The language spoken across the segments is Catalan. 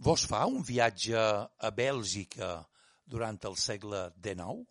Vos fa un viatge a Bèlgica durant el segle XIX?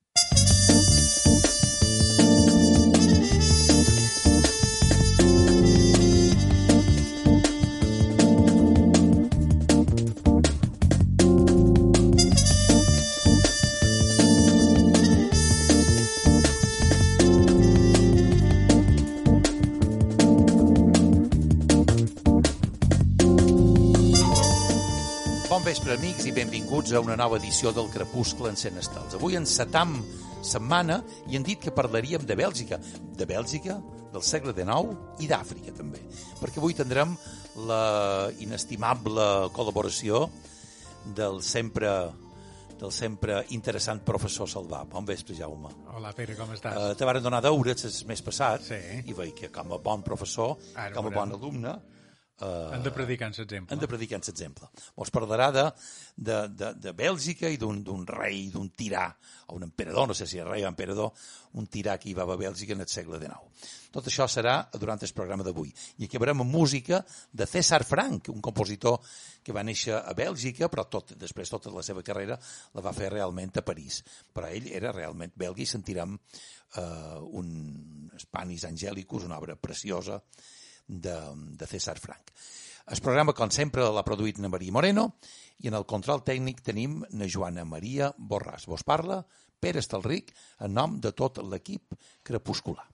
Bon vespre, amics, i benvinguts a una nova edició del Crepuscle en Cent Estels. Avui encetam setmana i hem dit que parlaríem de Bèlgica, del segle XIX i d'Àfrica, també. Perquè avui tindrem la inestimable col·laboració del sempre interessant professor Salvà. Bon vespre, Jaume. Hola, Pere, com estàs? Te varen donar deures el mes passat, Sí. I veig que com a bon professor, com a bon alumne, hem de predicar en l'exemple. hem de predicar en l'exemple. Ens parlarà de Bèlgica i d'un rei, d'un tirà, o un emperador, no sé si és rei o emperador, un tirà que hi va a Bèlgica en el segle XIX. Tot això serà durant el programa d'avui. I acabarem amb música de César Franck, un compositor que va néixer a Bèlgica, però després tota la seva carrera la va fer realment a París. Però ell era realment belga i sentirem un Spanis Angelicus, una obra preciosa de César Franck. El programa, com sempre, l'ha produït na Maria Moreno i en el control tècnic tenim na Joana Maria Borràs. Vos parla Pere Estalric en nom de tot l'equip crepuscular.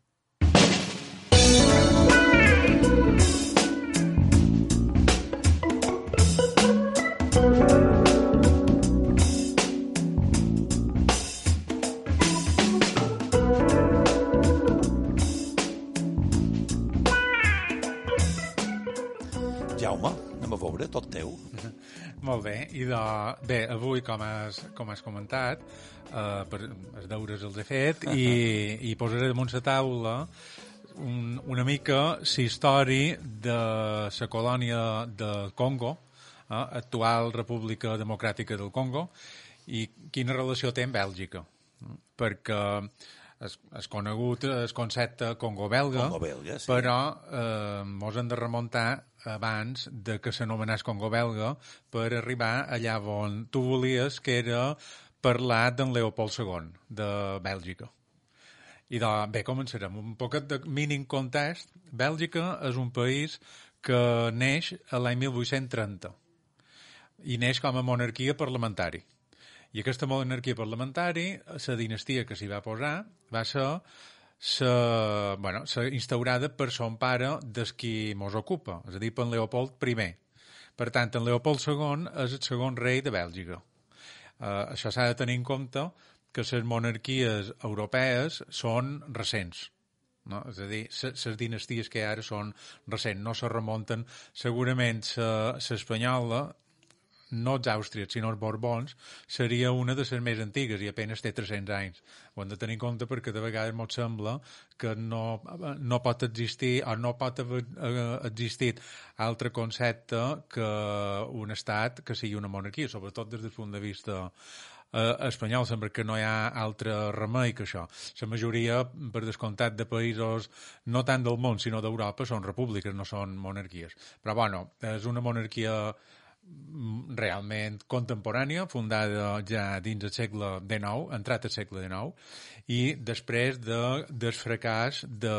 Jaume, anem a veure, tot teu. Molt bé, bé, avui, com has comentat, per els deures els he fet i posaré damunt la taula una mica la història de la colònia del Congo, actual República Democràtica del Congo, i quina relació té amb Bèlgica. Perquè és conegut el concepte Congo-belga, Sí. però mos hem de remuntar abans de que s'anomenés Congo-belga per arribar allà on tu volies, que era parlar d'en Leopold II, de Bèlgica. I bé, començarem. Un poquet de mínim context. Bèlgica és un país que neix a l'any 1830 i neix com a monarquia parlamentari. I aquesta monarquia parlamentari, la dinastia que s'hi va posar, va ser instaurada per son pare des qui mos ocupa, és a dir, per en Leopold I. Per tant, en Leopold II és el segon rei de Bèlgica. Això s'ha de tenir en compte que les monarquies europees són recents. No? És a dir, les dinasties que ara són recents, no se remunten. Segurament l'espanyola, no els àustries, sinó els borbons, seria una de les més antigues i apenas té 300 anys. Ho hem de tenir en compte perquè de vegades ens sembla que no pot existir o no pot haver existit altre concepte que un estat que sigui una monarquia, sobretot des del punt de vista espanyol, sembla que no hi ha altre remei que això. La majoria, per descomptat, de països, no tant del món, sinó d'Europa, són repúbliques, no són monarquies. Però, bueno, és una monarquia realment contemporània, fundada ja dins el segle XIX, entrat al segle XIX, i després del fracàs de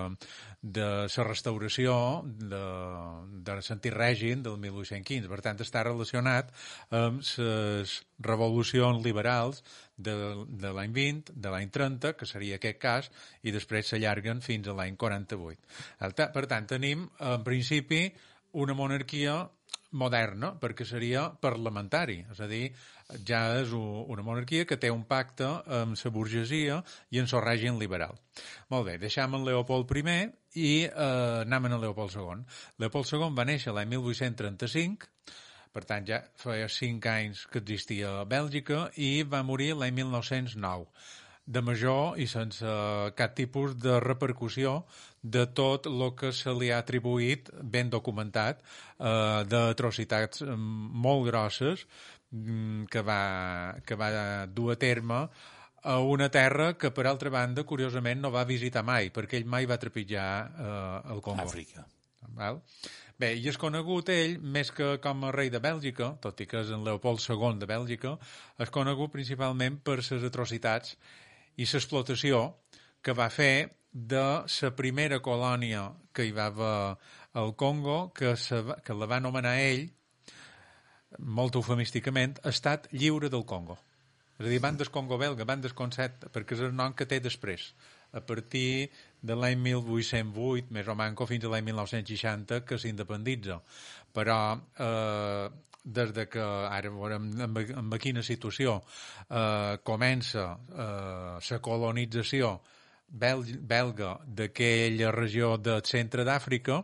la restauració de l'antic règim del 1815. Per tant, està relacionat amb les revolucions liberals de l'any 20, de l'any 30, que seria aquest cas, i després s'allarguen fins a l'any 48. Per tant, tenim, en principi, una monarquia moderna, perquè seria parlamentari, és a dir, ja és una monarquia que té un pacte amb la burgesia i amb el règim liberal. Molt bé, deixem en Leopold I i anem a Leopold II. Leopold II va néixer l'any 1835, per tant ja feia 5 anys que existia a Bèlgica, i va morir l'any 1909. De major i sense cap tipus de repercussió de tot el que se li ha atribuït, ben documentat, d'atrocitats molt grosses que va dur a terme a una terra que, per altra banda, curiosament, no va visitar mai, perquè ell mai va trepitjar el Congo. Àfrica. Val? Bé, i és conegut ell, més que com a rei de Bèlgica, tot i que és en Leopold II de Bèlgica, és conegut principalment per les atrocitats i l'explotació que va fer de la primera colònia que hi va haver al Congo, que la va anomenar ell, molt eufemísticament, Estat Lliure del Congo. És a dir, van del Congo belga, van del concepte, perquè és el nom que té després. A partir de l'any 1808, més o manco, fins a l'any 1960, que s'independitza. Però des de que ara veurem en quina situació comença la colonització belga d'aquella regió del centre d'Àfrica,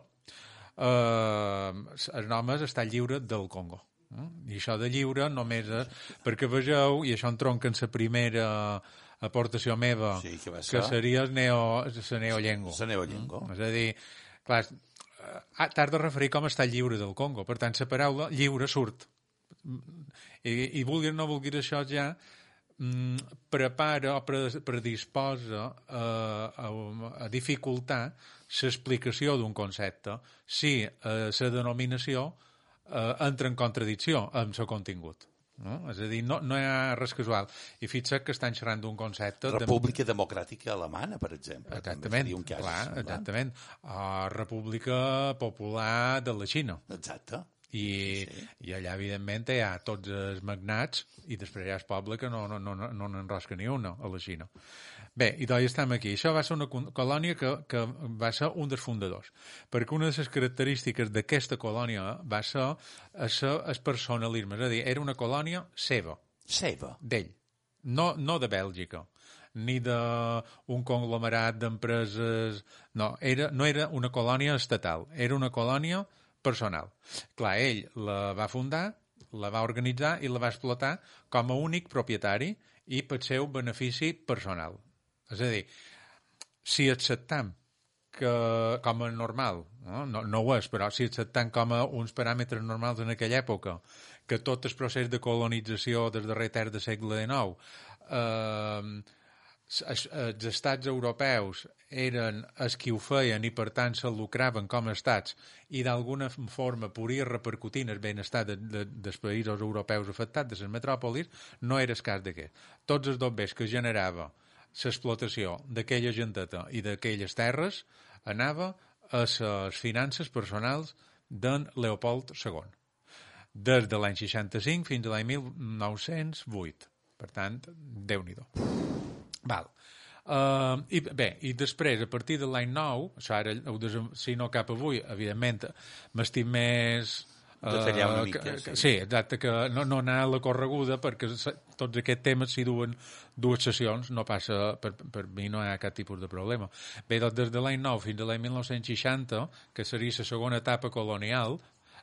el nom és Estat Lliure del Congo. I això de lliure només és perquè vegeu, i això entronca en la primera aportació meva, sí, que seria la neollengo. La neollengo. És a dir, clar, t'has de referir com a Estat Lliure del Congo. Per tant, la paraula lliure surt. I vulguis o no vulguis, això ja prepara o predisposa a dificultar l'explicació d'un concepte si la denominació entra en contradicció amb el contingut. No? És a dir, no hi ha res casual. I fixa't que estan xerrant d'un concepte... República Democràtica Alemana, per exemple. Exactament, exactament. República Popular de la Xina. Exacte. I allà, evidentment, hi ha tots els magnats i després hi ha el poble que no n'enrosca ni una a la Xina. Bé, i doncs estem aquí. Això va ser una colònia que va ser un dels fundadors, perquè una de les característiques d'aquesta colònia va ser el personalisme, és a dir, era una colònia seva. Seva? D'ell. No de Bèlgica, ni d'un conglomerat d'empreses... No era una colònia estatal, era una colònia personal. Clar, ell la va fundar, la va organitzar i la va explotar com a únic propietari i pel seu benefici personal. És a dir, si acceptam que com a normal, no ho és, però si acceptam com a uns paràmetres normals en aquella època, que tot el procés de colonització des darrer terç del segle XIX, els estats europeus eren els qui ho feien i per tant se lucraven com a estats i d'alguna forma podria repercutir en el benestar dels països europeus afectats, de les metròpolis, no era el cas d'aquest. Tots els dobbers que generava l'explotació d'aquella genteta i d'aquelles terres anava a les finances personals d'en Leopold II, des de l'any 65 fins a l'any 1908. Per tant, Déu-n'hi-do. Val. I després, a partir de l'any 9, això ara, si no cap avui, evidentment, m'estic més... detallar una mica. Sí, exacte, que no anar a la correguda, perquè tots aquests temes s'hi duen dues sessions, no passa, per mi no hi ha cap tipus de problema. Bé, doncs des de l'any 9 fins a l'any 1960, que seria la segona etapa colonial,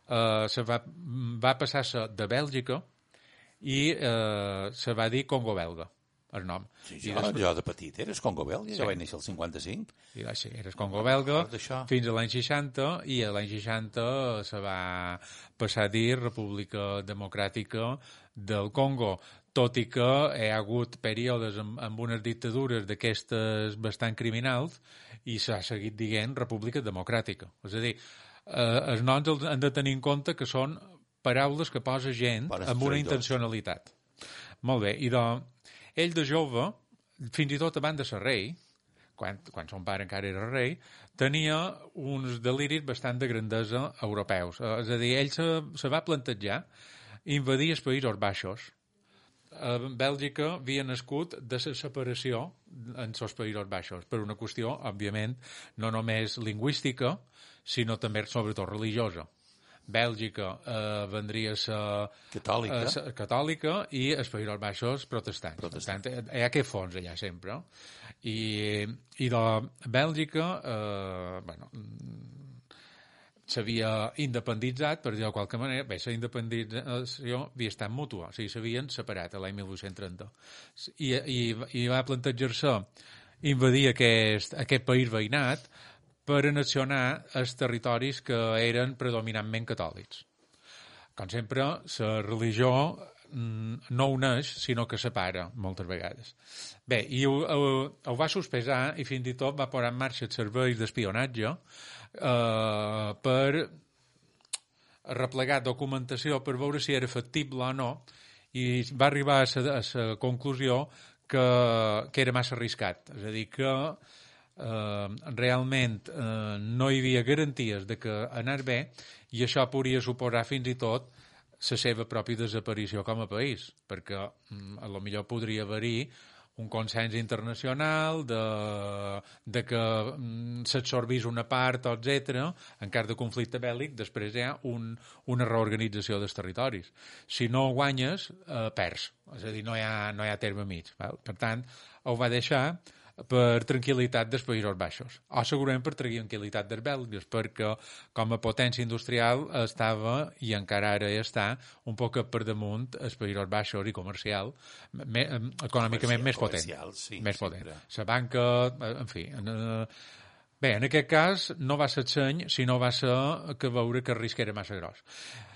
va passar-se de Bèlgica i se va dir Congo belga, el nom. Sí, jo de petit eres Congo belga, jo vaig néixer el 55. Sí, eres Congo belga fins a l'any 60 i a l'any 60 se va passar a dir República Democràtica del Congo, tot i que hi ha hagut períodes amb unes dictadures d'aquestes bastant criminals i s'ha seguit dient República Democràtica. És a dir, els noms han de tenir en compte que són paraules que posa gent amb una intencionalitat. Molt bé, i doncs ell de jove, fins i tot abans de ser rei, quan son pare encara era rei, tenia uns deliris bastant de grandesa europeus. És a dir, ell se va plantejar invadir els Països Baixos. A Bèlgica havia nascut de la separació en els Països Baixos, per una qüestió, òbviament, no només lingüística, sinó també, sobretot, religiosa. Bèlgica vendria a ser catòlica i els Països Baixos protestants. Per tant, hi ha aquest fons allà sempre. I de Bèlgica s'havia independitzat, per dir-ho de qualque manera. Bé, la independització havia estat mútua, o sigui, s'havien separat l'any 1830. I va plantejar-se invadir aquest país veïnat per annexionar els territoris que eren predominantment catòlics. Com sempre, la religió no uneix, sinó que separa moltes vegades. Bé, i ho va sospesar i fins i tot va posar en marxa els serveis d'espionatge per replegar documentació per veure si era factible o no, i va arribar a la conclusió que era massa arriscat. És a dir, que realment no hi havia garanties de que anés bé, i això podria suposar fins i tot la seva pròpia desaparició com a país, perquè a lo millor podria haver-hi un consens internacional de que s'absorbís una part, etc. En cas de conflicte bèl·lic, després hi ha una reorganització dels territoris. Si no guanyes, perds. És a dir, no hi ha terme mig. Val? Per tant, ho va deixar per tranquil·litat dels Països Baixos, o segurament per tranquil·litat dels belgues, perquè com a potència industrial estava, i encara ara està, un poc per damunt els Països Baixos i comercial, econòmicament més potent. Sí, més potent. La banca, en fi... Bé, en aquest cas no va ser seny, sinó va ser que veure que el risc era massa gros.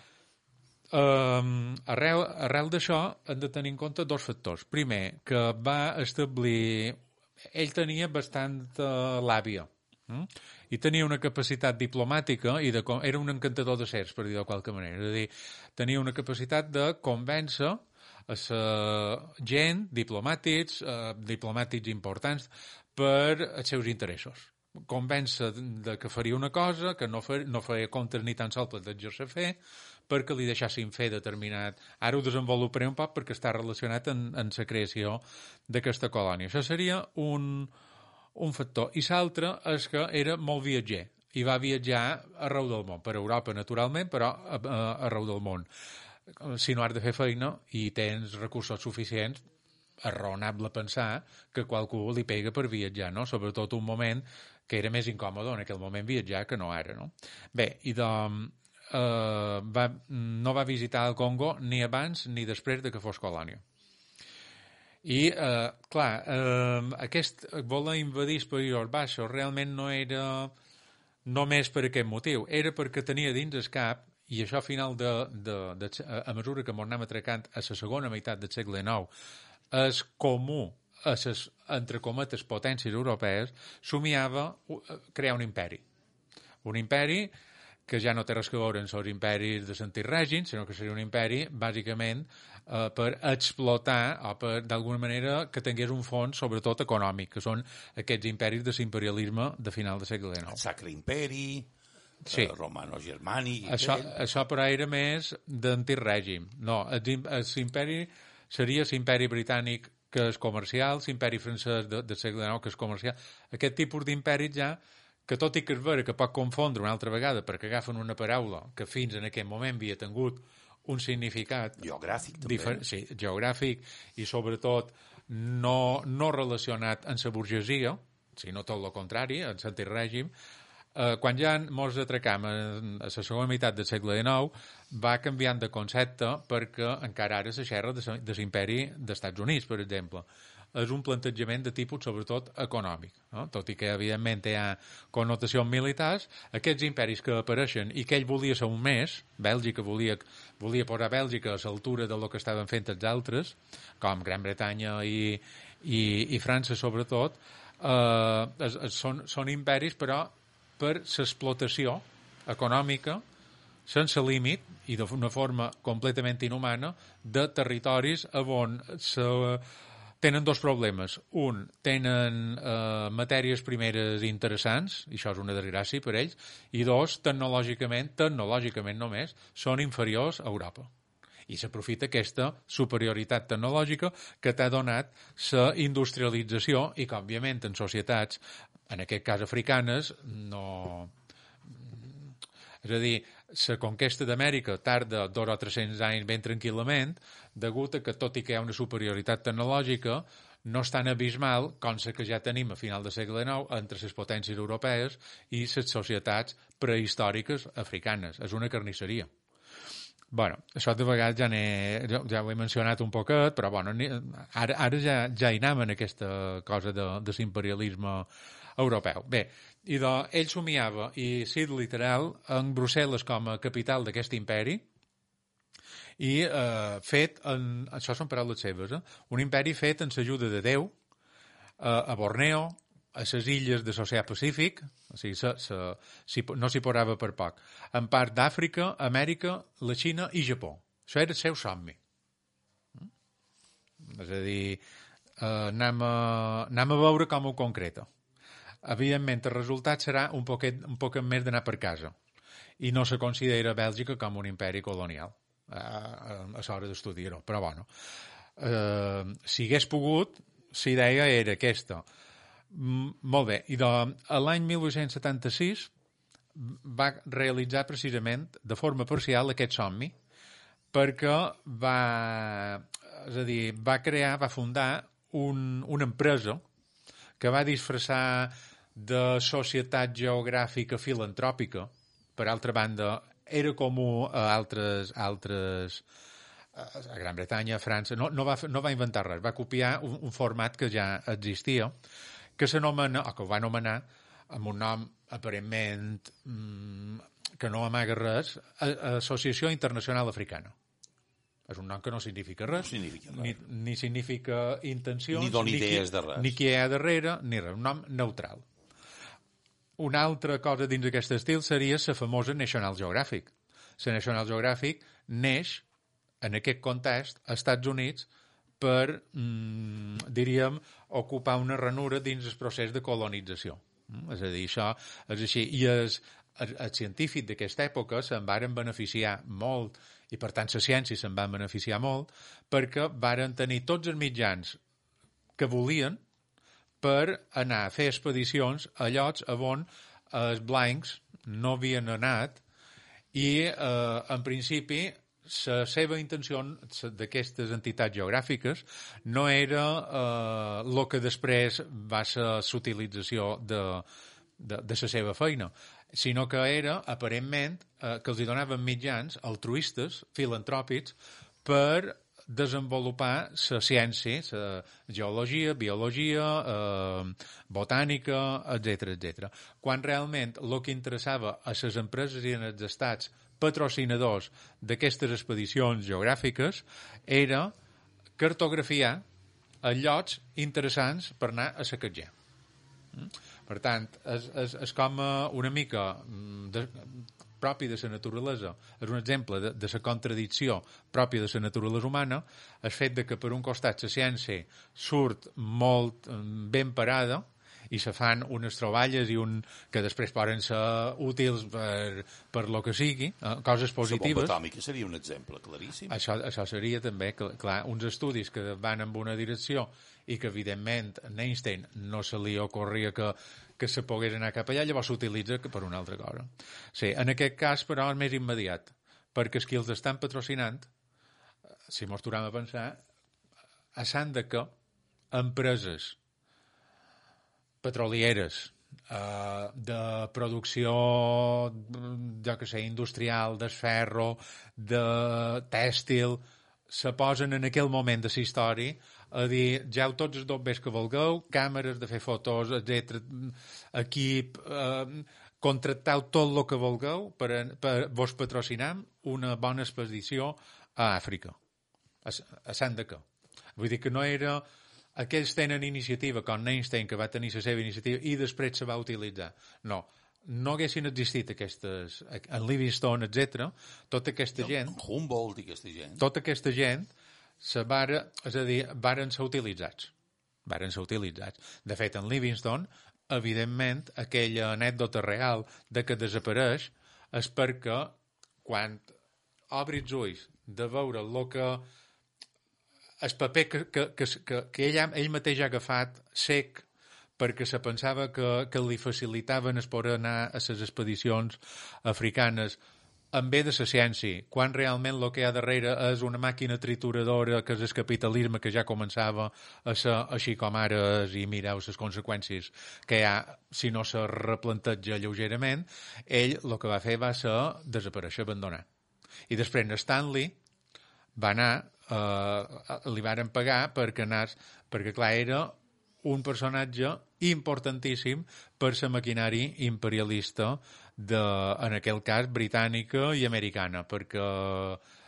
Arrel d'això hem de tenir en compte dos factors. Primer, que va establir... Ell tenia bastanta làbia i tenia una capacitat diplomàtica i era un encantador de certs, per dir-ho de qualque manera. És a dir, tenia una capacitat de convèncer a la gent, diplomàtics importants, per els seus interessos. Convèncer de que faria una cosa, que no feia comptes ni tan sols per d'exercer fer, perquè li deixassin fer determinat... Ara ho desenvoluparé un poc perquè està relacionat amb la creació d'aquesta colònia. Això seria un factor. I l'altre és que era molt viatger i va viatjar arreu del món, per Europa naturalment, però arreu del món. Si no has de fer feina i tens recursos suficients, és raonable pensar que qualcú li pega per viatjar, no? Sobretot un moment que era més incòmode en aquell moment viatjar que no ara, no? Bé, i no va visitar el Congo ni abans ni després de que fos colònia. I, clar, aquest voler invadir els Països Baixos realment no era només per aquest motiu, era perquè tenia dins el cap, i això a final a mesura que m'ho anem atracant a la segona meitat del segle IX, és comú a les, entre cometes, potències europees, somiava crear un imperi. Un imperi que ja no té res a veure amb els imperis de l'antic règim, sinó que seria un imperi, bàsicament, per explotar, o per, d'alguna manera, que tingués un fons, sobretot econòmic, que són aquests imperis de l'imperialisme de final del segle XIX. El Sacre Imperi, sí. Romano-Germànic... Això però era més d'antic règim. No, l'imperi seria l'imperi britànic, que és comercial, l'imperi francès del segle XIX, que és comercial. Aquest tipus d'imperis ja, que tot i que és vera que pot confondre una altra vegada perquè agafen una paraula que fins en aquest moment havia tingut un significat geogràfic, també. Sí, geogràfic i sobretot no relacionat amb la burgesia, sinó tot el contrari, amb l'antic règim. Quan ja ens atracam a la segona meitat del segle XIX, va canviant de concepte perquè encara ara se xerra de l'imperi dels Estats Units, per exemple. És un plantejament de tipus, sobretot, econòmic. No? Tot i que, evidentment, hi ha connotacions militars, aquests imperis que apareixen i que ell volia ser un més, Bèlgica volia posar Bèlgica a l'altura del que estaven fent els altres, com Gran Bretanya i França, sobretot, són imperis, però per l'explotació econòmica sense límit i d'una forma completament inhumana de territoris on tenen dos problemes. Un, tenen matèries primeres interessants, i això és una desgràcia per ells, i dos, tecnològicament només, són inferiors a Europa. I s'aprofita aquesta superioritat tecnològica que t'ha donat la industrialització i que, òbviament, en societats, en aquest cas africanes, no... És a dir, la conquesta d'Amèrica tarda 200 o 300 anys ben tranquil·lament, degut a que, tot i que hi ha una superioritat tecnològica, no és tan abismal com la que ja tenim a final del segle XIX entre les potències europees i les societats prehistòriques africanes. És una carnisseria. Bueno, això de vegades ja ho he mencionat un poquet, però bueno, ara ja hi anem en aquesta cosa de l'imperialisme europeu. Bé, ell somiava, i cit literal, en Brussel·les com a capital d'aquest imperi, i fet, això són paraules seves, un imperi fet en l'ajuda de Déu a Borneo, a les illes de l'Oceà Pacífic, o sigui, no s'hi posava per poc, en part d'Àfrica, Amèrica, la Xina i Japó. Això era el seu somni. És a dir, anem a veure com ho concreta. Evidentment, el resultat serà un poquet més d'anar per casa. I no se considera Bèlgica com un imperi colonial a l'hora d'estudiar-ho. Però, bueno, si hagués pogut, la idea era aquesta. Molt bé. I l'any 1876 va realitzar precisament de forma parcial aquest somni perquè va fundar una empresa que va disfressar de societat geogràfica filantròpica. Per altra banda, era comú a altres a Gran Bretanya, a França, no va inventar res, va copiar un format que ja existia, que s'anomena, o que ho va anomenar, amb un nom aparentment que no amaga res, Associació Internacional Africana. És un nom que no significa res, ni significa intencions, ni dona idees de res, ni qui hi ha darrere, ni res, un nom neutral. Una altra cosa dins d'aquest estil seria la famosa National Geographic. La National Geographic neix en aquest context als Estats Units per, diríem, ocupar una ranura dins el procés de colonització. És a dir, això és així. I els científics d'aquesta època se'n varen beneficiar molt, i per tant la ciència se'n va beneficiar molt, perquè varen tenir tots els mitjans que volien per anar a fer expedicions a llocs on els blancs no havien anat i, en principi, la seva intenció d'aquestes entitats geogràfiques no era el que després va ser l'utilització de la seva feina, sinó que era, aparentment, que els donaven mitjans altruistes, filantròpics, per desenvolupar la ciència, la geologia, biologia, botànica, etc. Quan realment el que interessava a les empreses i als estats patrocinadors d'aquestes expedicions geogràfiques era cartografiar els llocs interessants per anar a saquejar. Per tant, és com una mica propi de la naturalesa, és un exemple de la contradicció pròpia de la naturalesa humana, el fet de que per un costat la ciència surt molt ben parada i se fan unes troballes que després poden ser útils per lo que sigui, coses positives. La bomba atòmica seria un exemple claríssim. Això seria també, clar, uns estudis que van en una direcció i que, evidentment, a Einstein no se li ocorria que se pogués anar cap allà, llavors s'utilitza per una altra cosa. Sí, en aquest cas, però, és més immediat, perquè els qui els estan patrocinant, si mos tornem a pensar, s'han de que empreses petrolieres, de producció, jo que sé, industrial, d'esferro, de tèxtil, se posen en aquell moment de la història a dir, ja tots els dobbers que vulgueu, càmeres de fer fotos, etc., equip, contracteu tot el que vulgueu per vos patrocinar una bona expedició a Àfrica, a Sandaca. Vull dir que no era... Aquells tenen iniciativa, com Einstein, que va tenir la seva iniciativa i després se va utilitzar. No haguessin existit aquestes... En Livingstone, etc., tota aquesta gent... Humboldt i aquesta gent. Tota aquesta gent varen ser utilitzats. De fet, en Livingstone, evidentment, aquella anècdota real de que desapareix és perquè quan obri els ulls de veure el que... el paper que ell mateix ha agafat sec perquè se pensava que li facilitaven es poder anar a les expedicions africanes en bé de la ciència, quan realment el que hi ha darrere és una màquina trituradora que és el capitalisme que ja començava a ser així com ara és, i mireu les conseqüències que hi ha si no se replanteja lleugerament, ell el que va fer va ser desaparèixer, abandonar. I després Stanley va anar, li varen pagar perquè anés, perquè clar, era un personatge importantíssim per la maquinària imperialista en aquell cas britànica i americana, perquè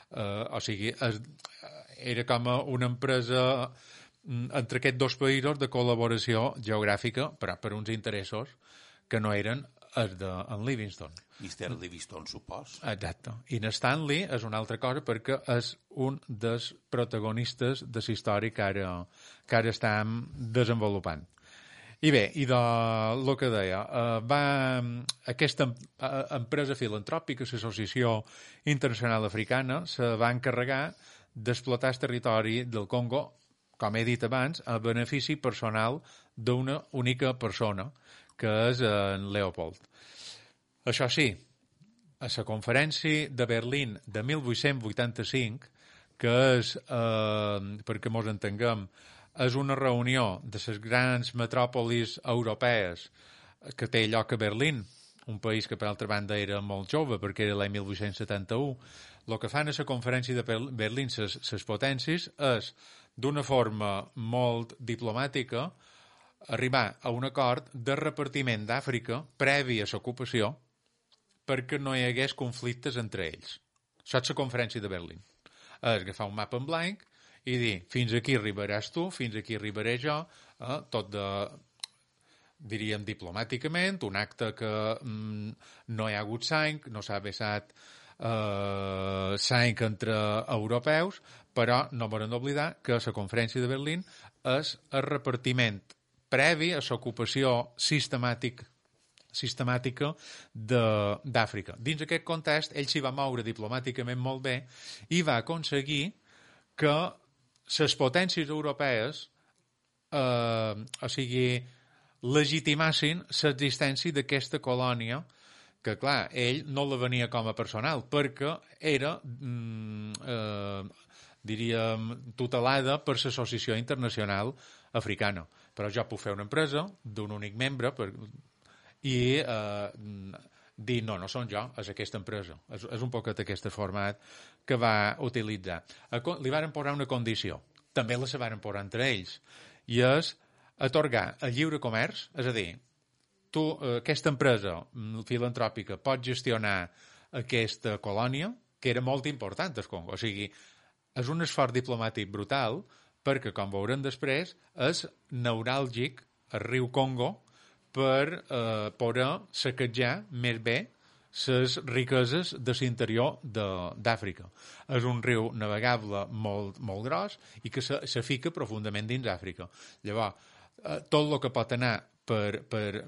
O sigui, era com una empresa entre aquests dos països de col·laboració geogràfica, però per uns interessos que no eren els d'en Livingston. Mr. Livingston, supos. Exacte. I en Stanley és una altra cosa perquè és un dels protagonistes de la història que ara estem desenvolupant. I bé, i del que deia, aquesta empresa filantròpica, l'Associació Internacional Africana, se va encarregar d'explotar el territori del Congo, com he dit abans, a benefici personal d'una única persona, que és en Leopold. Això sí, a la conferència de Berlín de 1885, que és, perquè mos entenguem, és una reunió de les grans metròpolis europees que té lloc a Berlín, un país que per altra banda era molt jove perquè era l'any 1871. El que fan a la conferència de Berlín les potències és, d'una forma molt diplomàtica, arribar a un acord de repartiment d'Àfrica previ a l'ocupació perquè no hi hagués conflictes entre ells. Això és la conferència de Berlín. És agafar un mapa en blanc i dir, fins aquí arribaràs tu, fins aquí arribaré jo, tot diríem diplomàticament, un acte que no hi ha hagut sang, no s'ha vessat sang entre europeus, però no m'han d'oblidar que la conferència de Berlín és el repartiment previ a l'ocupació sistemàtica d'Àfrica. Dins aquest context, ell s'hi va moure diplomàticament molt bé i va aconseguir que les potències europees legitimassin l'existència d'aquesta colònia que, clar, ell no la venia com a personal, perquè era, diríem, tutelada per l'Associació Internacional Africana. Però jo puc fer una empresa d'un únic membre i dir, no són jo, és aquesta empresa. És un poquet aquest format que va utilitzar. Li varen posar una condició, també la se varen posar entre ells, i és atorgar el lliure comerç, és a dir, tu, aquesta empresa filantròpica pot gestionar aquesta colònia, que era molt important al Congo. O sigui, és un esforç diplomàtic brutal perquè, com veurem després, és neuràlgic el riu Congo per poder saquejar més bé les riqueses de l'interior d'Àfrica. És un riu navegable molt, molt gros i que se fica profundament dins Àfrica. Llavors, tot el que pot anar per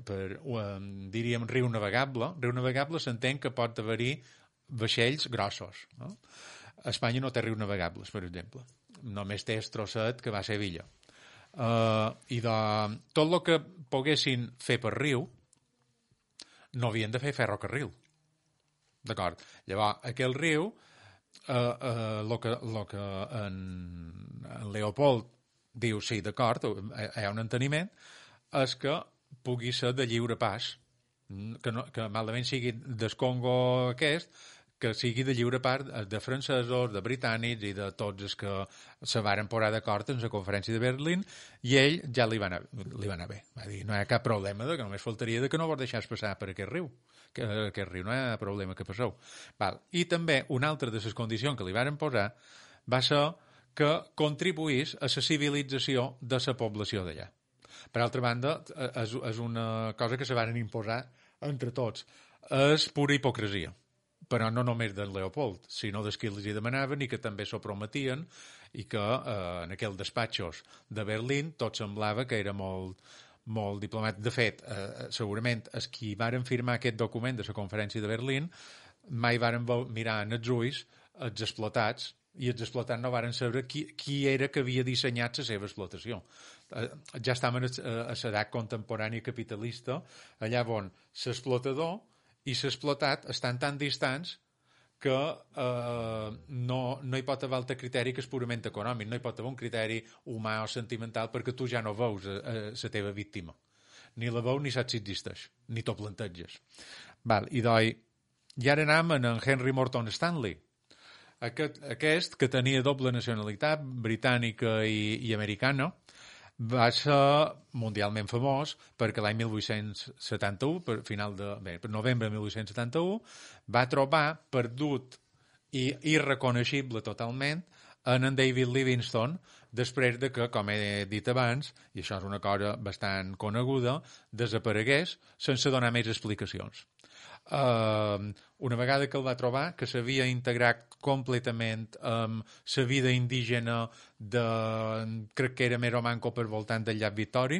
diríem, riu navegable s'entén que pot haver-hi vaixells grossos. No? Espanya no té rius navegables, per exemple. Només té el trosset que va a Sevilla. I tot el que poguessin fer per riu no havien de fer ferrocarril. D'acord? Llavors, aquell riu, el que en Leopold diu, sí, d'acord, hi ha un enteniment, és que pugui ser de lliure pas, que malament sigui del Congo aquest, que sigui de lliure part de francesos, de britànics i de tots els que se varen posar d'acord en la conferència de Berlín, i ell ja li va anar bé. Va dir, no hi ha cap problema, que només faltaria que no vos deixés passar per aquest riu. Que aquest riu no hi ha problema que passeu. I també una altra de les condicions que li varen posar va ser que contribuís a la civilització de la població d'allà. Per altra banda, és una cosa que se varen imposar entre tots. És pura hipocresia. Però no només del Leopold, sinó dels que els hi demanaven i que també s'ho prometien i que en aquells despatxos de Berlín tot semblava que era molt, molt diplomàtic. De fet, segurament els qui varen firmar aquest document de la conferència de Berlín mai varen mirar en els ulls els explotats i els explotats no varen saber qui era que havia dissenyat la seva explotació. Ja estaven a l'edat contemporània capitalista, allà on l'explotador i l'explotat estan tan distants que no hi pot haver altre criteri que és purament econòmic, no hi pot haver un criteri humà o sentimental perquè tu ja no veus la teva víctima. Ni la veus ni saps si existeix, ni t'ho planteges. I ara anem en Henry Morton Stanley, aquest que tenia doble nacionalitat, britànica i americana, va ser mundialment famós perquè l'any 1871, per novembre de 1871, va trobar perdut i irreconeixible totalment en David Livingstone, després de que, com he dit abans, i això és una cosa bastant coneguda, desaparegués sense donar més explicacions. Una vegada que el va trobar, que s'havia integrat completament amb la vida indígena de, crec que era més o manco per voltant del llac Victori,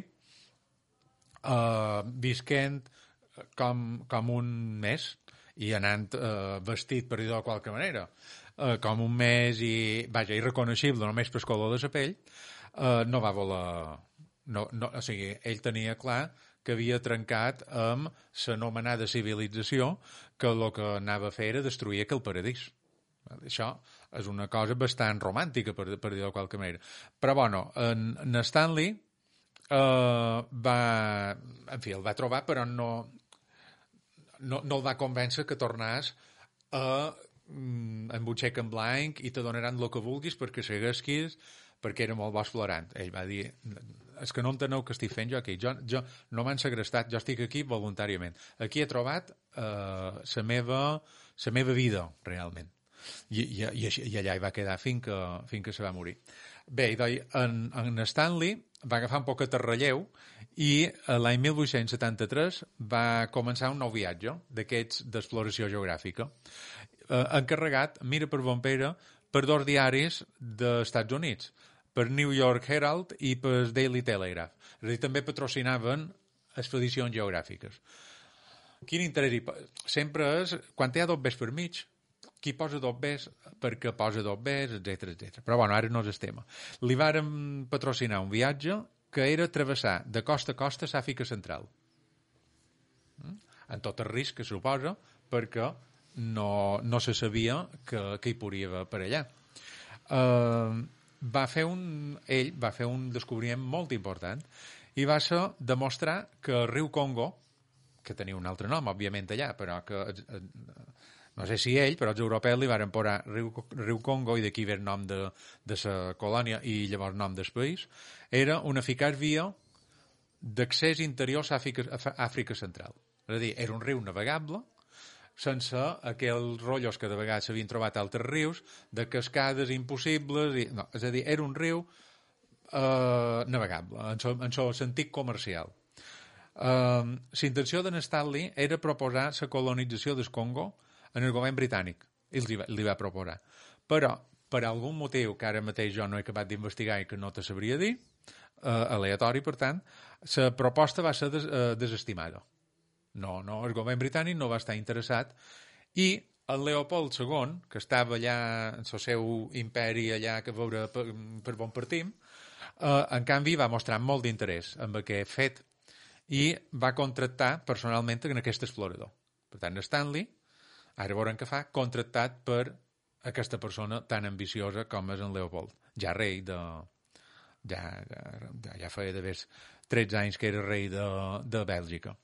visquent com un mes i anant vestit, per dir-ho de qualque manera, com un mes i, vaja, irreconeixible només per color de la pell, no va voler... o sigui, ell tenia clar que havia trencat amb l'anomenada civilització, que el que anava a fer era destruir aquell paradís. Això és una cosa bastant romàntica, per dir-ho de qualque manera. Però, bueno, en Stanley el va trobar, però no el va convèncer que tornés amb un xec en blanc i te donaran el que vulguis perquè seguesquis, perquè era molt bo explorant. Ell va dir, és que no enteneu què estic fent jo aquí, jo no m'han segrestat, jo estic aquí voluntàriament. Aquí he trobat la meva vida, realment. I allà hi va quedar fins que se va morir. Bé, en Stanley va agafar un poquet de relleu i l'any 1873 va començar un nou viatge d'aquests d'exploració geogràfica, encarregat, mira per bon pere, per 2 diaris dels Estats Units, per New York Herald i per Daily Telegraph. És a dir, també patrocinaven expedicions geogràfiques. Quin interès? Sempre és, quan hi ha 2 bes per mig, qui posa 2 bes perquè posa 2 bes, etc. Però, bueno, ara no és el tema. Li varen patrocinar un viatge que era travessar de costa a costa l'Àfrica Central. En tot el risc que suposa, perquè no se sabia que hi podria haver per allà. Ell va fer un descobriment molt important i va ser demostrar que el riu Congo, que tenia un altre nom, òbviament, allà, però que no sé si ell, però els europeus li varen posar riu Congo, i d'aquí ve el nom de la colònia i llavors nom del país, era una eficaç via d'accés interior a Àfrica Central. És a dir, era un riu navegable, sense aquells rotllos que de vegades s'havien trobat altres rius, de cascades impossibles... No, és a dir, era un riu navegable, en el sentit comercial. La intenció d'en Stanley era proposar la colonització del Congo en el govern britànic. Ell li va proposar. Però, per algun motiu que ara mateix jo no he acabat d'investigar i que no te sabria dir, aleatori, per tant, la proposta va ser desestimada. No, el govern britànic no va estar interessat i el Leopold II, que estava allà en el seu imperi allà que veure per on partim, en canvi va mostrar molt d'interès en aquest fet i va contractar personalment en aquest explorador. Per tant, Stanley, ara veurem què fa, contractat per aquesta persona tan ambiciosa com és en Leopold, ja rei ja feia d'haver 13 anys que era rei de Bèlgica.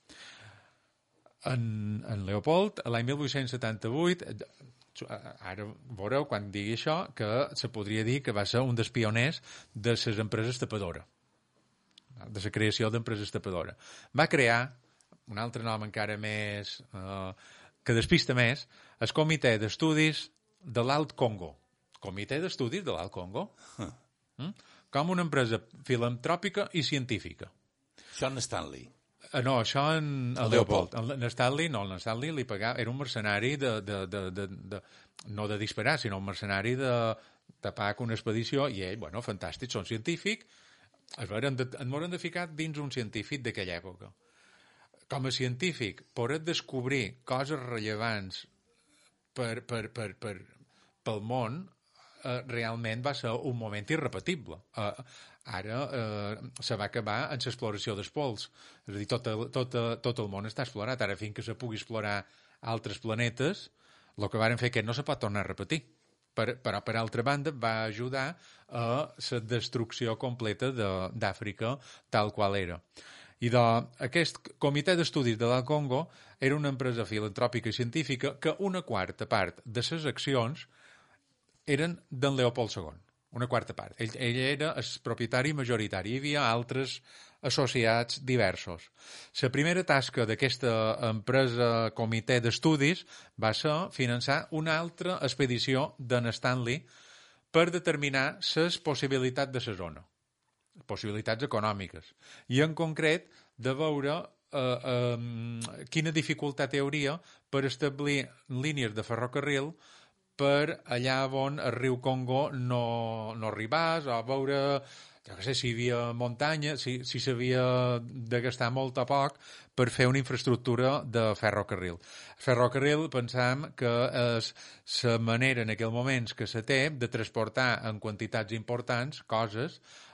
En Leopold, l'any 1878, ara veureu quan digui això, que se podria dir que va ser un dels pioners de les empreses tapadores, de la creació d'empreses tapadores. Va crear un altre nom encara més, que despista més, el Comitè d'Estudis de l'Alt Congo. Comitè d'Estudis de l'Alt Congo? Com una empresa filantròpica i científica. Això en Stanley. No, això en Leopold. En Stanley li pagava, era un mercenari no de disparar, sinó un mercenari de tapar una expedició, i ell, bueno, fantàstic, són científic, ens m'hauran de ficar dins un científic d'aquella època. Com a científic, poder descobrir coses rellevants pel món, realment va ser un moment irrepetible. Ara se va acabar en l'exploració dels pols. És a dir, tot el món està explorat. Ara, fins que se pugui explorar altres planetes, el que varen fer que no se pot tornar a repetir. Però, per altra banda, va ajudar a la destrucció completa d'Àfrica tal qual era. I aquest Comitè d'Estudis de l'Alt Congo era una empresa filantròpica i científica que una quarta part de les accions eren d'en Leopold II, una quarta part. Ell era el propietari majoritari. Hi havia altres associats diversos. La primera tasca d'aquesta empresa comitè d'estudis va ser finançar una altra expedició d'en Stanley per determinar les possibilitats de la zona, possibilitats econòmiques, i en concret de veure quina dificultat hi hauria per establir línies de ferrocarril per allà on el riu Congo no arribàs, o veure, jo què sé, si hi havia muntanya, si s'havia de gastar molt o poc per fer una infraestructura de ferrocarril. Ferrocarril pensam que és la manera en aquell moment que se té de transportar en quantitats importants coses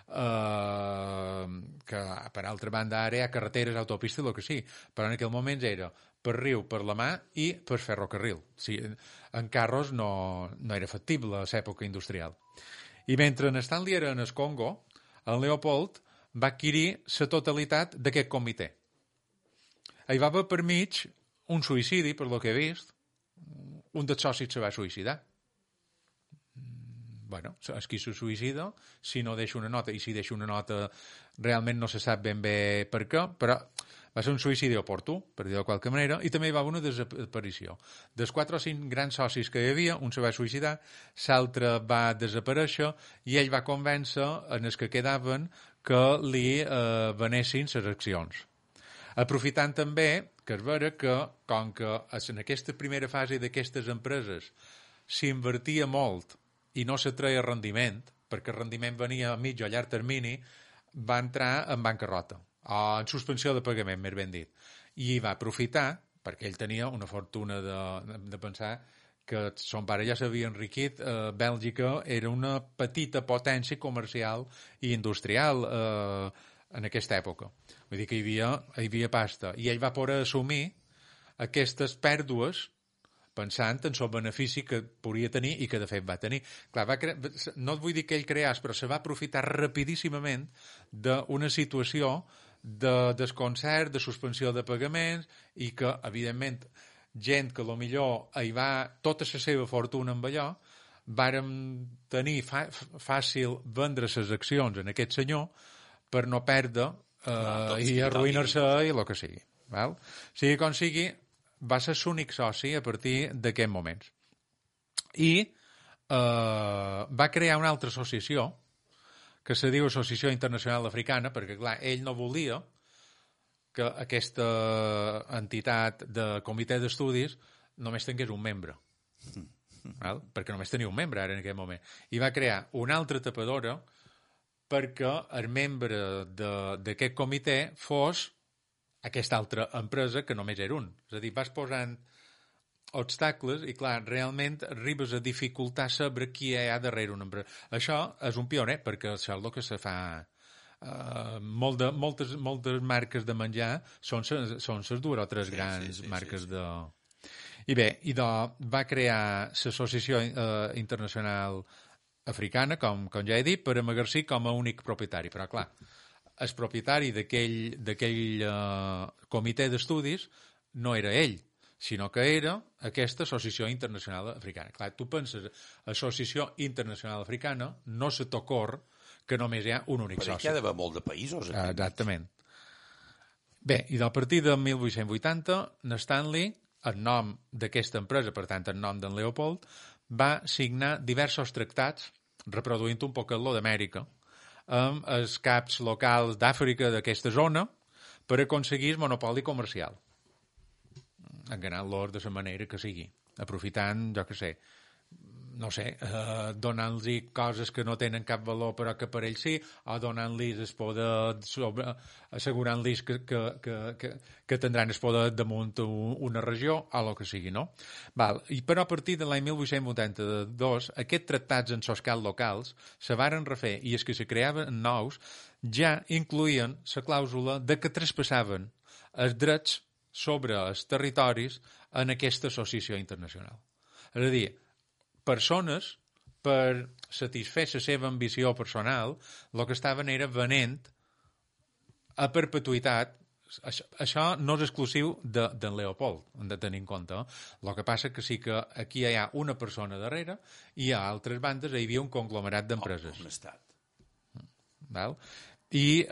que per altra banda ara hi ha carreteres, autopistes, el que sí, però en aquell moment era per riu, per la mà i per ferrocarril. Sí, en carros no era factible a l'època industrial. I mentre en Stanley era en el Congo, en Leopold va adquirir la totalitat d'aquest comitè. Hi va haver per mig un suïcidi, per lo que he vist. Un dels socis se va suïcidar. Bueno, és qui se suïcida, si no deixa una nota, i si deixa una nota realment no se sap ben bé per què, però va ser un suïcidi oportú, per dir-ho de qualque manera, i també hi va haver una desaparició. Dels 4 o 5 grans socis que hi havia, un se va suïcidar, l'altre va desaparèixer, i ell va convèncer en els que quedaven que li venessin les accions. Aprofitant també que és vera que, com que en aquesta primera fase d'aquestes empreses s'invertia molt i no se treia rendiment, perquè el rendiment venia a mig o a llarg termini, va entrar en bancarrota, o en suspensió de pagament, més ben dit. I va aprofitar, perquè ell tenia una fortuna de pensar que son pare ja s'havia enriquit, Bèlgica era una petita potència comercial i industrial en aquesta època. Vull dir que hi havia pasta. I ell va poder assumir aquestes pèrdues pensant en el benefici que podria tenir i que de fet va tenir. Clar, no et vull dir que ell creàs, però se va aprofitar rapidíssimament d'una situació de desconcert, de suspensió de pagaments i que, evidentment, gent que potser hi va tota la seva fortuna amb allò, vàrem tenir fàcil vendre les accions en aquest senyor per no perdre i arruïnar-se i el que sigui. Val? Sigui com sigui, va ser l'únic soci a partir d'aquest moment. I va crear una altra associació que se diu Associació Internacional Africana, perquè, clar, ell no volia que aquesta entitat de comitè d'estudis només tingués un membre. Val? Perquè només tenia un membre ara en aquell moment. I va crear una altra tapadora perquè el membre d'aquest comitè fos aquesta altra empresa que només era un. És a dir, vas posant obstacles i, clar, realment arribes a dificultar saber qui hi ha darrere una empresa. Això és un pioner, perquè això és el que se fa. Moltes marques de menjar són les 2 o 3 grans marques de... I bé, va crear l'Associació Internacional Africana, com ja he dit, per amagar-s'hi com a únic propietari. Però, clar, el propietari d'aquell comitè d'estudis no era ell, sinó que era aquesta Associació Internacional Africana. Clar, tu penses, Associació Internacional Africana, no se t'ocorre que només hi ha un únic soci. Però hi ha d'haver molt de països. Exactament. Bé, i a partir de 1880, Stanley, en nom d'aquesta empresa, per tant, en nom d'en Leopold, va signar diversos tractats, reproduint un poc lo d'Amèrica, amb els caps locals d'Àfrica d'aquesta zona per aconseguir el monopoli comercial, enganant-los de la manera que sigui, aprofitant, jo què sé, no sé, donant-los coses que no tenen cap valor però que per ells sí, o donant-los el poder, assegurant-los que tindran el poder damunt una regió o el que sigui, no? Val. Però a partir de l'any 1882 aquests tractats en soscals locals se varen refer i els que se creaven nous ja incluïen la clàusula de que traspassaven els drets sobre els territoris en aquesta associació internacional. És a dir, persones, per satisfer la seva ambició personal, el que estaven era venent a perpetuïtat. Això no és exclusiu d'en Leopold, hem de tenir en compte. El que passa que sí que aquí hi ha una persona darrere i a altres bandes hi havia un conglomerat d'empreses. Un estat. Val? I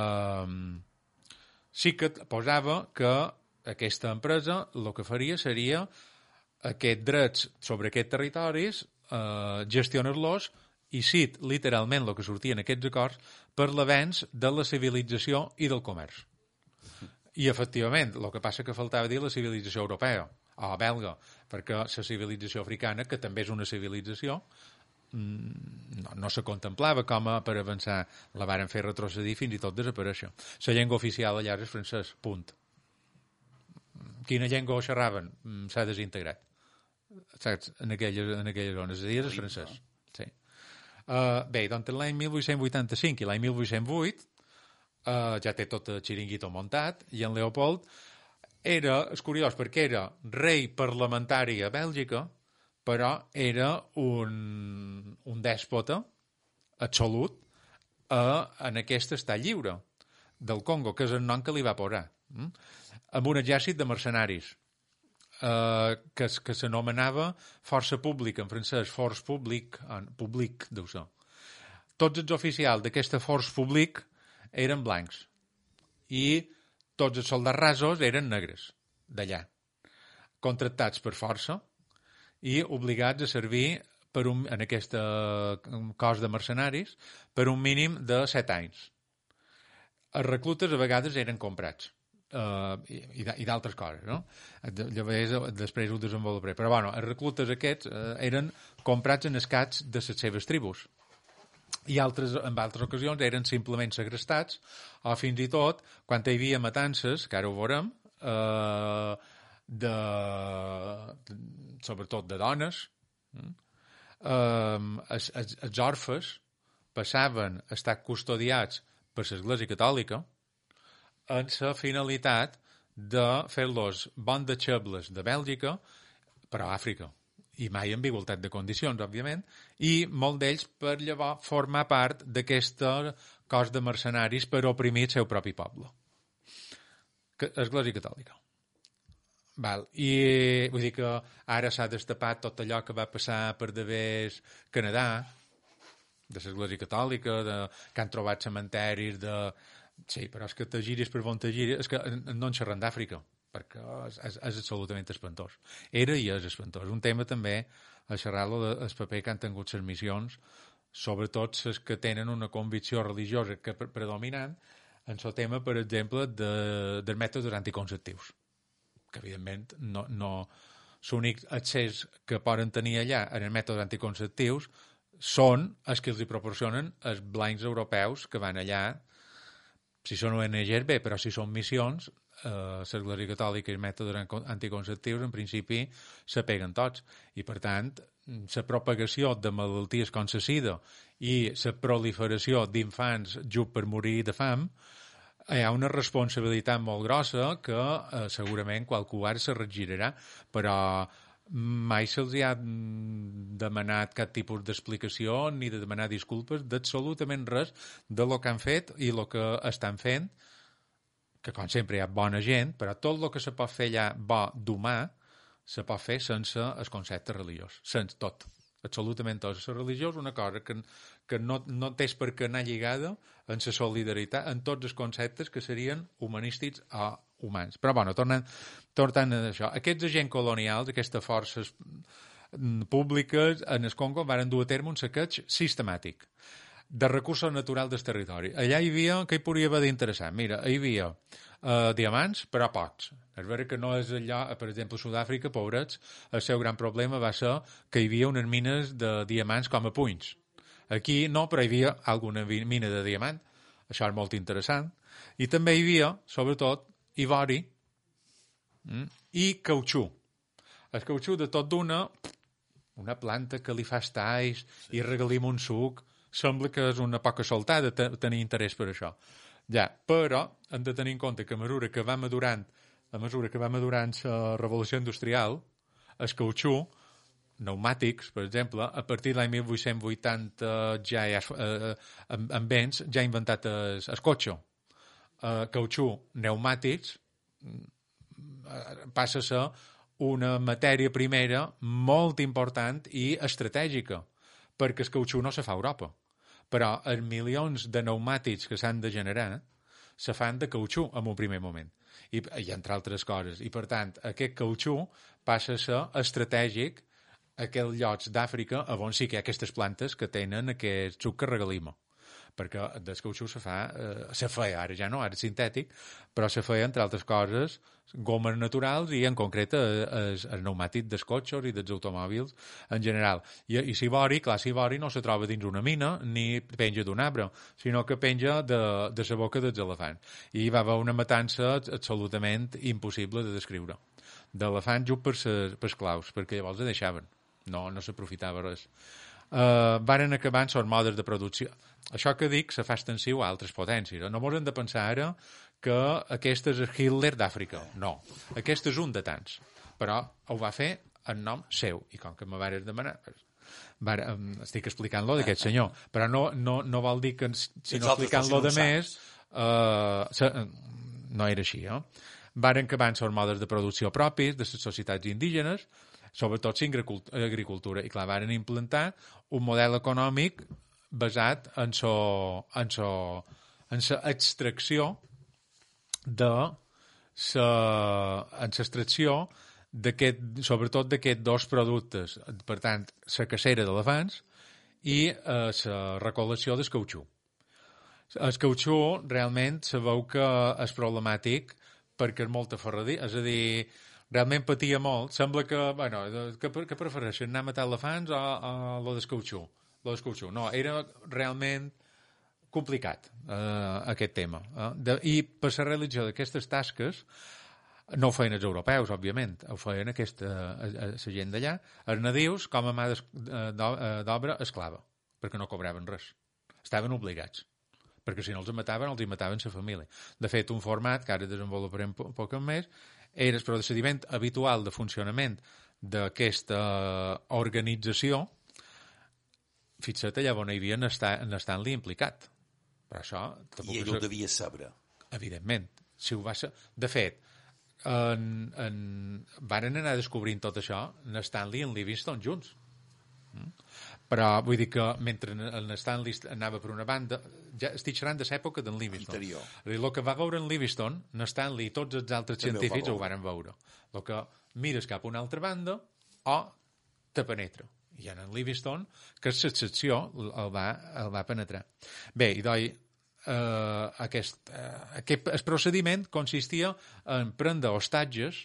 sí que posava que aquesta empresa el que faria seria aquests drets sobre aquests territoris, gestionar-los i cit literalment el que sortia en aquests acords per l'avenç de la civilització i del comerç. I, efectivament, el que passa que faltava dir la civilització europea o belga, perquè la civilització africana, que també és una civilització, no se contemplava com a per avançar, la varen fer retrocedir fins i tot desaparèixer. La llengua oficial allà és francès, punt. Quina llengua xerraven? S'ha desintegrat. Saps? En aquelles zones. És a dir, és francès. Sí. Bé, doncs l'any 1885 i l'any 1808 ja té tot el xiringuito muntat, i en Leopold és curiós perquè era rei parlamentari a Bèlgica, però era un dèspota absolut en aquest estat lliure del Congo, que és el nom que li va posar, amb un exèrcit de mercenaris que s'anomenava Força Pública, en francès, Force Publique, Public, deu ser. Tots els oficials d'aquesta Force Publique eren blancs i tots els soldats rasos eren negres, d'allà, contractats per força i obligats a servir en aquest cos de mercenaris per un mínim de 7 anys. Els reclutes a vegades eren comprats i d'altres coses, no? Després ho desenvoluparé. Però, bueno, els reclutes aquests eren comprats en escats de les seves tribus. I en altres ocasions eren simplement segrestats o fins i tot, quan hi havia matances, que ara ho veurem, sobretot de dones, els orfes passaven a estar custodiats per l'Església Catòlica amb la finalitat de fer-los bons deixebles de Bèlgica, però a Àfrica. I mai en igualtat de condicions, òbviament, i molt d'ells per llavors formar part d'aquest cos de mercenaris per oprimir el seu propi poble. Església Catòlica. Val. I vull dir que ara s'ha destapat tot allò que va passar per devers Canadà, de l'Església Catòlica, que han trobat cementeris de... Sí, però és que te giris per on te giris, és que no en xerren d'Àfrica, perquè és absolutament espantós. Era i és espantós. Un tema també a xerrar-lo del paper que han tingut les missions, sobretot les que tenen una convicció religiosa que predominant en el tema, per exemple, dels mètodes anticonceptius, que evidentment no l'únic accés que poden tenir allà en els mètodes anticonceptius són els que els proporcionen els blancs europeus que van allà. Si són ONGs, bé, però si són missions, l'Església Catòlica i els mètodes anticonceptius, en principi, se peguen tots. I, per tant, la propagació de malalties com la sida i la proliferació d'infants just per morir de fam, hi ha una responsabilitat molt grossa que segurament qualcú ara se regirarà, però mai se'ls ha demanat cap tipus d'explicació ni de demanar disculpes d'absolutament res de lo que han fet i el que estan fent, que com sempre hi ha bona gent, però tot el que se pot fer allà bo d'humà se pot fer sense el concepte religiós, sense tot, absolutament tot. La religió és una cosa que no té per què anar lligada en la solidaritat, en tots els conceptes que serien humanístics o humans. Però, bueno, tornant a això, aquests agents colonials, aquestes forces públiques en el Congo van dur a terme un saqueig sistemàtic de recursos naturals del territori. Allà hi havia, què hi podria haver d'interessant? Mira, hi havia diamants, però pocs. És vera que no és allò, per exemple, a Sud-àfrica, pobrets, el seu gran problema va ser que hi havia unes mines de diamants com a punys. Aquí no, però hi havia alguna mina de diamant. Això és molt interessant. I també hi havia, sobretot, ivori i cautxú. El cautxú de tot d'una planta que li fa talls i regalim un suc, sembla que és una poca soltada tenir interès per això. Ja, però hem de tenir en compte que a mesura que va madurant la revolució industrial, el cautxú, pneumàtics, per exemple, a partir de l'any 1880 ja amb vents ja ha inventat el cotxe. Cautxú, pneumàtics, passa a ser una matèria primera molt important i estratègica, perquè el cautxú no se fa a Europa. però els milions de pneumàtics que s'han de generar se fan de cautxú en un primer moment, i entre altres coses. I, per tant, aquest cautxú passa a ser estratègic a aquells llocs d'Àfrica on sí que hi ha aquestes plantes que tenen aquest suc que regalima, perquè del cautxú se feia, ara ja no, ara és sintètic, però se feia, entre altres coses, gomes naturals i, en concret, el pneumàtic dels cotxes i dels automòbils en general. I Sibori, clar, Sibori no se troba dins una mina ni penja d'un arbre, sinó que penja de la boca dels elefants. I hi va haver una matança absolutament impossible de descriure. D'elefants just per claus, perquè llavors es deixaven. No s'aprofitava res. Varen acabar en els modes de producció. Això que dic se fa extensiu a altres potències. No ens hem de pensar ara que aquest és el Hitler d'Àfrica. No, aquest és un de tants. Però ho va fer en nom seu. I com que me vares demanar... estic explicant-lo d'aquest senyor. Però no vol dir que, si no explicant-lo de més, no era així. Varen acabar en els modes de producció propis de les societats indígenes, sobretot l'agricultura. I clar, varen implantar un model econòmic basat en l'extracció sobretot d'aquests dos productes. Per tant, la cacera d'elefants i la recol·lecció del cautxú. El cautxú realment se veu que és problemàtic perquè és molta ferradura, és a dir, realment patia molt. Sembla que, bueno, que prefereixen anar a matar elefants o lo del cautxú? Lo del cautxú. No, era realment complicat, aquest tema. I per la realització d'aquestes tasques no ho feien els europeus, òbviament, ho feien la gent d'allà, els nadius com a mà d'obra esclava, perquè no cobraven res. Estaven obligats, perquè si no els mataven la família. De fet, un format que ara desenvoluparem poc més era el procediment habitual de funcionament d'aquesta organització. Fixa't allà on hi havia en Stanley implicat. Però això... I ell ho devia saber. Evidentment. Si ho va ser... De fet, varen anar descobrint tot això en Stanley i en Livingstone junts. Però vull dir que mentre en Stanley anava per una banda, ja estic xerrant de l'època d'en Livingstone. El que va veure en Livingstone, en Stanley i tots els altres científics ho varen veure. El que mires cap a una altra banda o te penetra. I en Livingstone, que és l'excepció, el va penetrar. Bé, i el procediment consistia en prendre hostatges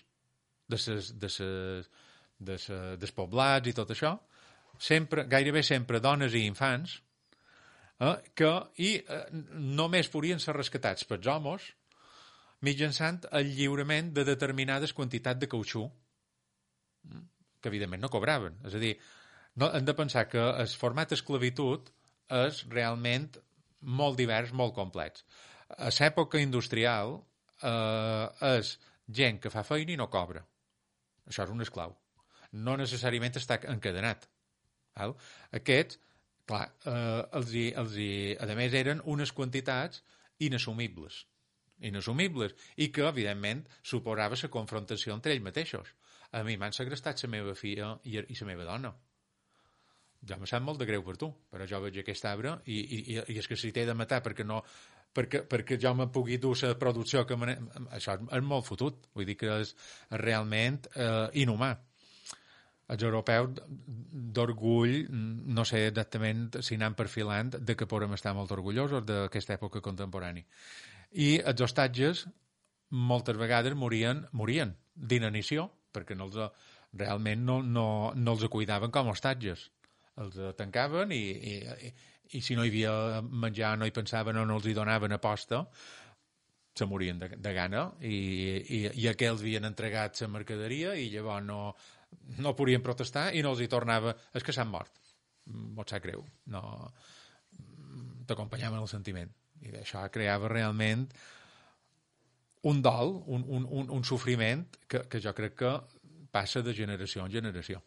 dels poblats i tot això, gairebé sempre dones i infants, que només podien ser rescatats pels homes mitjançant el lliurament de determinades quantitats de cautxú, que evidentment no cobraven. És a dir, hem de pensar que el format esclavitud és realment molt divers, molt complex. A l'època industrial és gent que fa feina i no cobra. Això és un esclau. No necessàriament està encadenat. Aquests, clar, a més eren unes quantitats inassumibles, i que, evidentment, suposava la confrontació entre ells mateixos. A mi m'han segrestat la meva filla i la meva dona. Jo me sap molt de greu per tu, però jo veig aquest arbre i és que si t'he de matar perquè jo me pugui dur la producció que això és molt fotut. Vull dir que és realment inhumà. Els europeus d'orgull, no sé exactament si anant perfilant de que podem estar molt orgullosos d'aquesta època contemporània. I els hostatges moltes vegades morien d'inanició, perquè realment no els cuidaven com a hostatges. Els tancaven i si no hi havia menjar, no hi pensaven o no els hi donaven aposta, se morien de gana i aquells havien entregat la mercaderia i llavors no podien protestar i no els hi tornava. És que s'han mort. Mos sap greu. No t'acompanyaven el sentiment. I això creava realment un dol, un sofriment que jo crec que passa de generació en generació.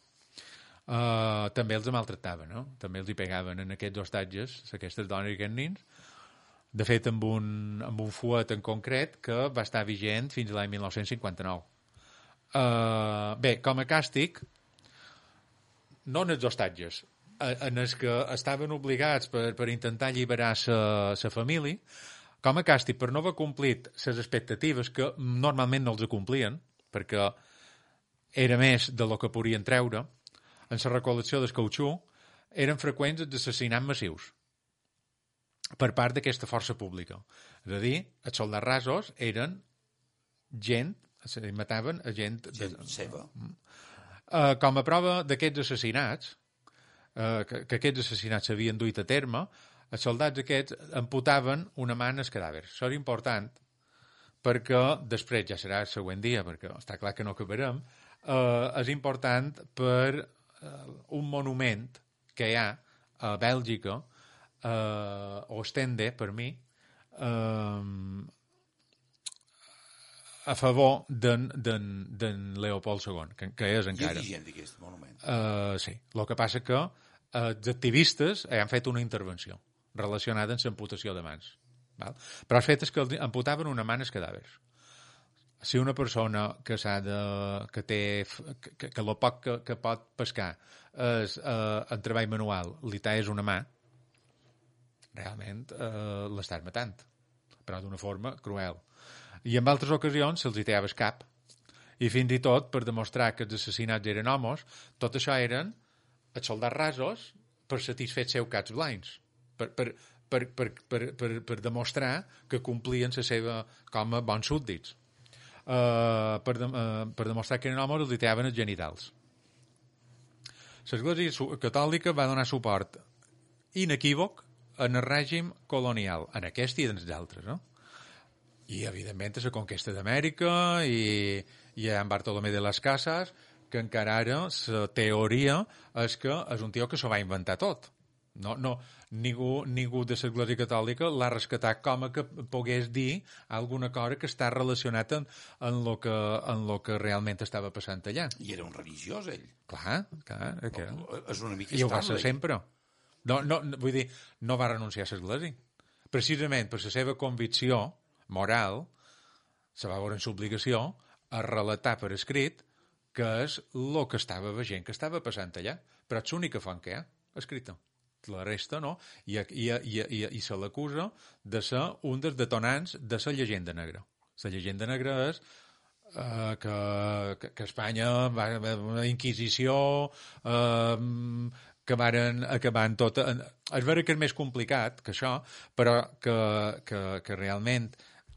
També els maltractaven, no? També els hi pegaven en aquests hostatges, aquestes dones i aquests nins. De fet, amb un fuet en concret que va estar vigent fins a l'any 1959. Bé, com a càstig, no en els hostatges, en els que estaven obligats per intentar alliberar la família, com a càstig per no haver complit les expectatives que normalment no els complien, perquè era més de lo que podien treure, en la recol·lecció del cautxú eren freqüents els assassinats massius per part d'aquesta força pública. És a dir, els soldats rasos eren gent, mataven a gent seva. Com a prova d'aquests assassinats, que aquests assassinats s'havien duit a terme, els soldats aquests amputaven una mà en els cadàvers. Això és important perquè després, ja serà el següent dia, perquè està clar que no acabarem, és important per un monument que hi ha a Bèlgica, Ostende, per mi, a favor d'en Leopold II, que és encara. Hi ha gent d'aquest monument. Sí, el que passa que els activistes han fet una intervenció relacionada amb l'amputació de mans. Val? Però el fet és que amputaven una mà als cadàvers. Si una persona que el poc que pot pescar és en treball manual li talles una mà, realment l'estàs matant, però d'una forma cruel. I en altres ocasions se'ls hi tallava el cap. I fins i tot, per demostrar que els assassinats eren homes, tot això eren els soldats rasos per satisfer els seus cats blancs, per demostrar que complien la seva com a bons súbdits. Per demostrar que eren homes els hi tallaven els genitals. L'Església Catòlica va donar suport inequívoc en el règim colonial, en aquest i en els altres, no? I, evidentment, a la conquesta d'Amèrica i en Bartolomé de les Casas, que encara ara la teoria és que és un tio que s'ho va inventar tot. Ningú de l'Església Catòlica l'ha rescatat com a que pogués dir alguna cosa que està relacionat en lo que realment estava passant allà. I era un religiós, ell. Clar. És una mica I ho va ser sempre. Vull dir, no va renunciar a l'Església. Precisament per la seva convicció moral, se va veure en l'obligació a relatar per escrit que és el que estava veient, que estava passant allà. Però és l'única font que hi ha escrita. La resta no. I se l'acusa de ser un dels detonants de la llegenda negra. La llegenda negra és que Espanya va haver una inquisició, que varen acabar en tot... És vera que és més complicat que això, però que realment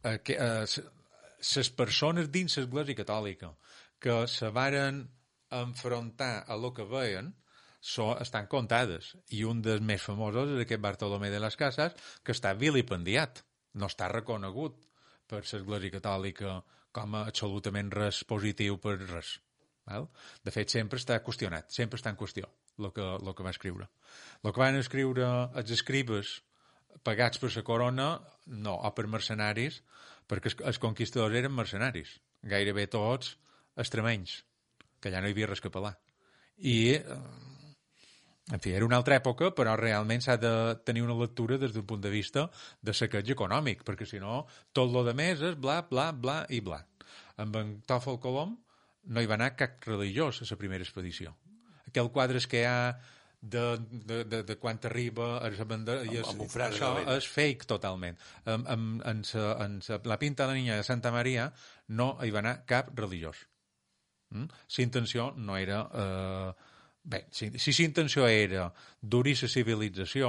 les persones dins l'Església Catòlica que se varen enfrontar a lo que veien estan comptades. I un dels més famosos és aquest Bartolomé de les Casas, que està vilipendiat. No està reconegut per l'Església Catòlica com a absolutament res positiu per res. Val? De fet, sempre està qüestionat, sempre està en qüestió el que va escriure. El que van escriure els escribes pagats per la corona, no, o per mercenaris, perquè els conquistadors eren mercenaris, gairebé tots extremenys, que allà no hi havia res que pelar. I, en fi, era una altra època, però realment s'ha de tenir una lectura des d'un punt de vista de saqueig econòmic, perquè si no, tot lo de més és bla, bla, bla i bla. Amb en Tòfol Colom no hi va anar cap religiós a la primera expedició. Aquell quadres que hi ha de quan arriba això és fake totalment. En la pinta de la niña de Santa Maria no hi va anar cap religiós. La intenció no era... Bé, si la intenció era d'obrir la civilització,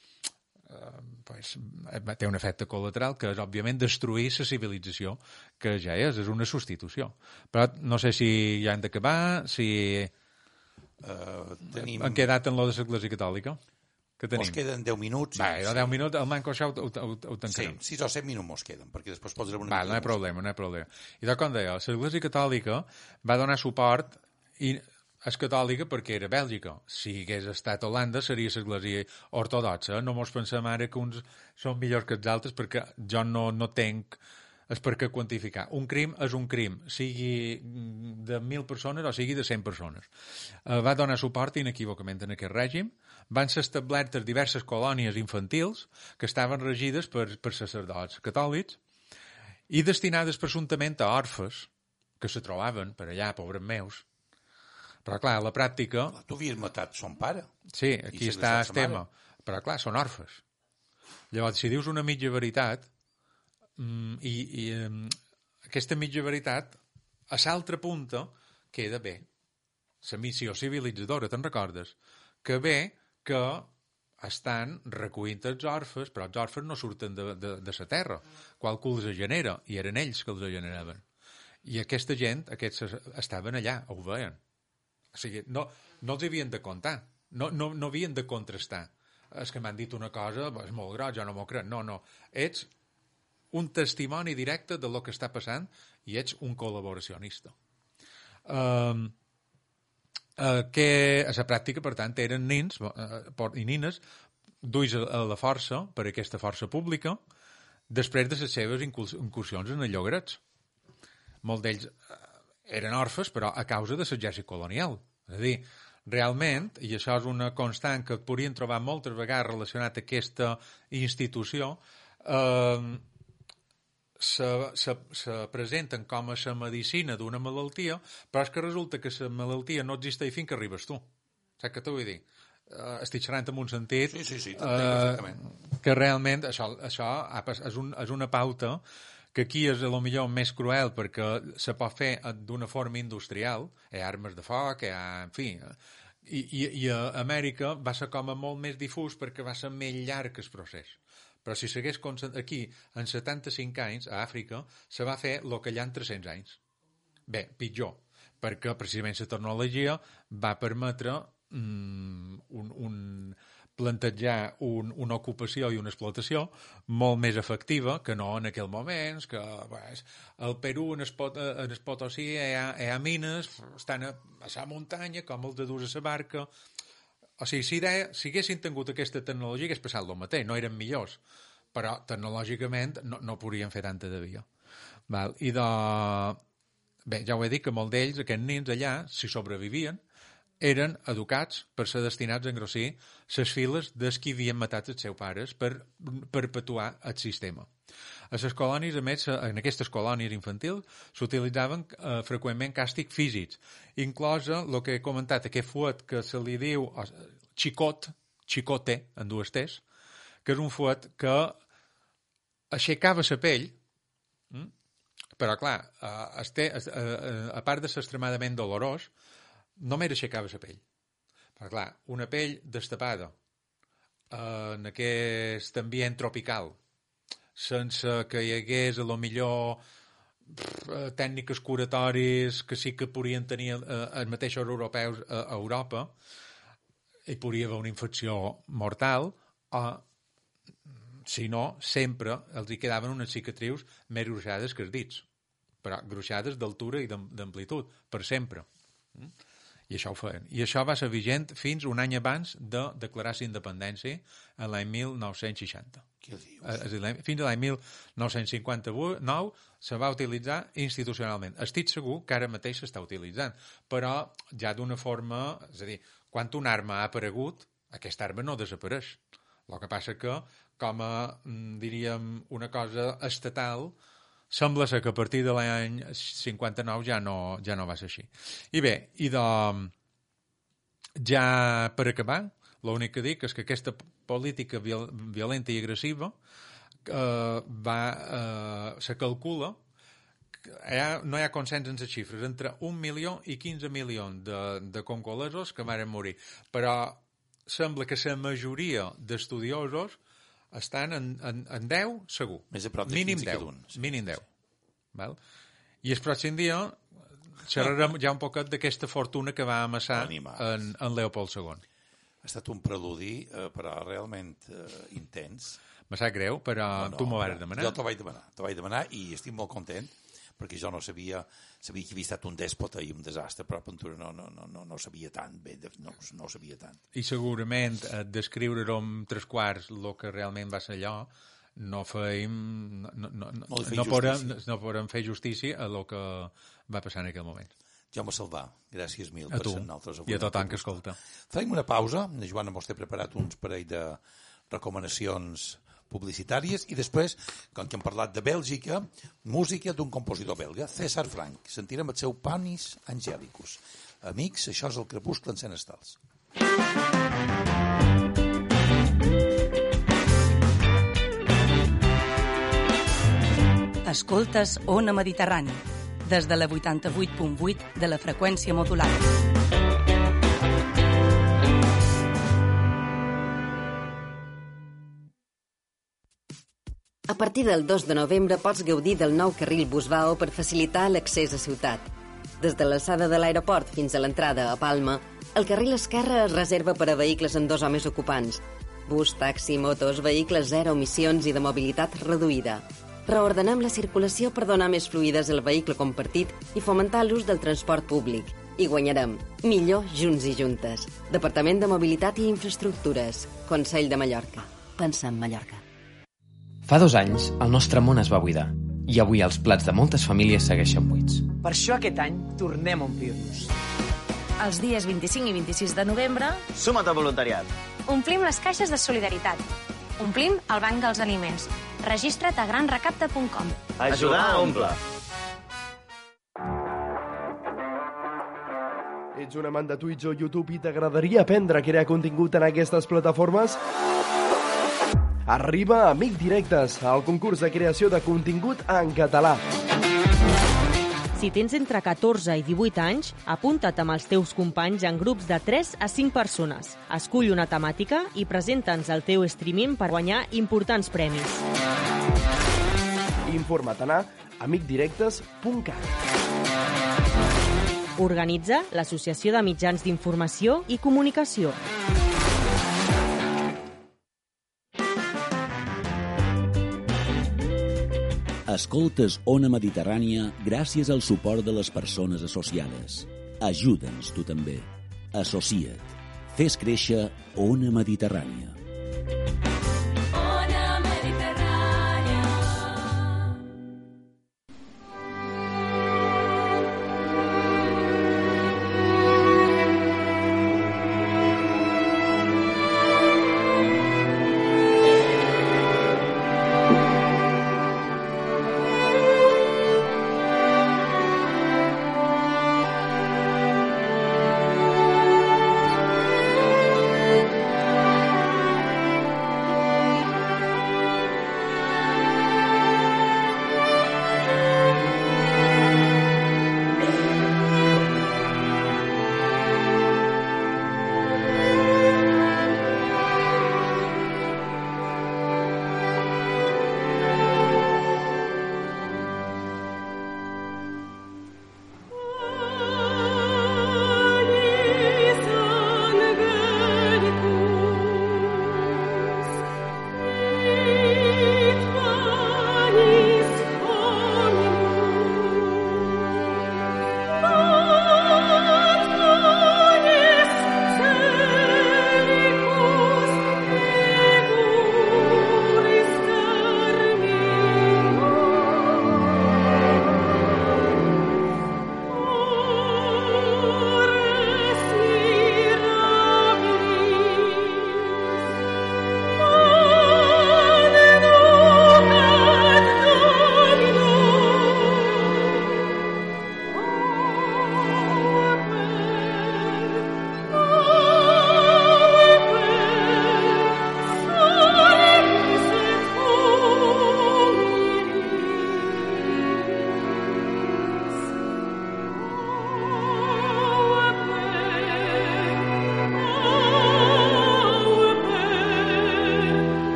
té un efecte col·lateral que és, òbviament, destruir la civilització, que ja és una substitució. Però no sé si ja hem d'acabar, si... Han quedat en lo de l'Església Catòlica? Que tenim? Mos queden 10 minuts. Va, 10 minuts, el manco això ho tancarem. Sí, 6 o 7 minuts mos queden, perquè després posarem una mica. No hi ha problema. I com deia, l'Església Catòlica va donar suport i és catòlica perquè era Bèlgica. Si hagués estat Holanda seria l'Església ortodoxa. No mos pensem ara que uns són millors que els altres, perquè jo no tenc... és per què quantificar. Un crim és un crim, sigui de 1.000 persones o sigui de 100 persones. Va donar suport inequívocament en aquest règim. Van ser establertes diverses colònies infantils que estaven regides per sacerdots catòlics i destinades presumptament a orfes que se trobaven per allà, pobres meus, Però, clar, a la pràctica... Tu havies matat son pare. Sí, aquí està el tema. Però, clar, són orfes. Llavors, si dius una mitja veritat, aquesta mitja veritat, a l'altra punta, queda bé. La missió civilitzadora, te'n recordes? Que bé que estan recollint els orfes, però els orfes no surten de la terra. Qualcú els genera, i eren ells que els generaven. I aquesta gent, aquests estaven allà, ho veien. O sigui, no els havien de comptar, no havien de contrastar. És que m'han dit una cosa, és molt gros, jo no m'ho crec. No. Ets un testimoni directe de lo que està passant i ets un col·laboracionista. Que a la pràctica, per tant, eren nins i nines duis a la força, per aquesta força pública, després de les seves incursions en els llogarets. Molts d'ells eren orfes, però a causa de l'exèrcit colonial. És a dir, realment, i això és una constant que podrien trobar moltes vegades relacionat a aquesta institució, se presenten com a la medicina d'una malaltia, però és que resulta que la malaltia no existeix fins que arribes tu. Saps què t'ho vull dir? Estic xerrant en un sentit sí, perfectament. Que realment això és una pauta que aquí és a lo millor més cruel perquè se pot fer d'una forma industrial, hi ha armes de foc, en fi, i a Amèrica va ser com a molt més difús perquè va ser més llarg el procés. Però si s'hagués aquí, en 75 anys, a Àfrica, se va fer el que allà en 300 anys. Bé, pitjor, perquè precisament la tecnologia va permetre plantejar una ocupació i una explotació molt més efectiva que no en aquells moments, que al Perú, en el Potosí, hi ha mines, estan a la muntanya, com els de dur a la barca. O sigui, si haguessin tingut aquesta tecnologia, hagués passat el mateix, no eren millors, però tecnològicament no podrien fer tanta de via. I bé, ja ho he dit, que molts d'ells, aquests nins allà, si sobrevivien, eren educats per ser destinats a engrossir les files dels qui havien matat els seus pares per perpetuar el sistema. A les colònies, a més, en aquestes colònies infantils, s'utilitzaven freqüentment càstigs físics, inclosa el que he comentat, aquest fuet que se li diu chicote, en dues T's, que és un fuet que aixecava la pell, però, clar, a part de ser extremadament dolorós, només aixecava la pell. Però, clar, una pell destapada en aquest ambient tropical, sense que hi hagués, a lo millor, tècniques curatòries que sí que podrien tenir els mateixos europeus a Europa, hi podria haver una infecció mortal, o, si no, sempre els hi quedaven unes cicatrius més gruixades que els dits, però gruixades d'altura i d'amplitud, per sempre. I això ho feien. I això va ser vigent fins un any abans de declarar-se independència, en l'any 1960. Què dius? Fins a l'any 1959 se va utilitzar institucionalment. Estic segur que ara mateix s'està utilitzant, però ja d'una forma... És a dir, quan una arma ha aparegut, aquesta arma no desapareix. El que passa que, com a, diríem, una cosa estatal, sembla ser que a partir de l'any 59 ja no va ser així. I bé, ja per acabar, l'únic que dic és que aquesta política violenta i agressiva se calcula, no hi ha consens en les xifres, entre 1 milió i 15 milions de congolesos que varen morir, però sembla que la majoria d'estudiosos estan en 10 segur. Més a prop de mínim 15 10. Sí. Mínim 10. Val? I el pròxim dia xerrarem ja un poquet d'aquesta fortuna que va amassar en Leopold II. Ha estat un preludi, però realment intens. Me sap greu, però tu m'ho vas demanar. Jo t'ho vaig demanar i estic molt content, perquè jo no sabia que havia estat un dèspota i un desastre, però Ventura no sabia tant bé, no sabia tant. I segurament descriure-ho en 3/4 el que realment va ser allò, no podem fer justícia a el que va passar en aquell moment. Jaume Salvà, gràcies mil per ser nosaltres avui. I a tothom que escolta. Farem una pausa, Joan mos té preparat uns parell de recomanacions publicitàries i després, com que hem parlat de Bèlgica, música d'un compositor belga, César Franck. Sentirem el seu Panis Angelicus. Amics, això és el Crepuscle en Senestals. Escoltes Ona Mediterrani, des de la 88.8 de la freqüència modulada. A partir del 2 de novembre pots gaudir del nou carril Busbao per facilitar l'accés a ciutat. Des de l'alçada de l'aeroport fins a l'entrada a Palma, el carril esquerre es reserva per a vehicles amb 2 o més ocupants. Bus, taxi, motos, vehicles zero emissions i de mobilitat reduïda. Reordenem la circulació per donar més fluïdes al vehicle compartit i fomentar l'ús del transport públic. I guanyarem. Millor junts i juntes. Departament de Mobilitat i Infraestructures. Consell de Mallorca. Pensa en Mallorca. Fa 2 anys, el nostre món es va buidar i avui els plats de moltes famílies segueixen buits. Per això aquest any tornem a omplir-nos. Els dies 25 i 26 de novembre... Suma't al voluntariat. Omplim les caixes de solidaritat. Omplim el banc dels aliments. Registra't a granrecapta.com. Ajudar a omple. Ets un amant de Twitch o YouTube i t'agradaria aprendre a crear contingut en aquestes plataformes? Arriba Amic Directes, el concurs de creació de contingut en català. Si tens entre 14 i 18 anys, apunta't amb els teus companys en grups de 3 a 5 persones. Escull una temàtica i presenta'ns el teu streaming per guanyar importants premis. Informa't a amicdirectes.cat. Organitza l'Associació de Mitjans d'Informació i Comunicació. Escoltes Ona Mediterrània gràcies al suport de les persones associades. Ajuda'ns tu també. Associa't. Fes créixer Ona Mediterrània.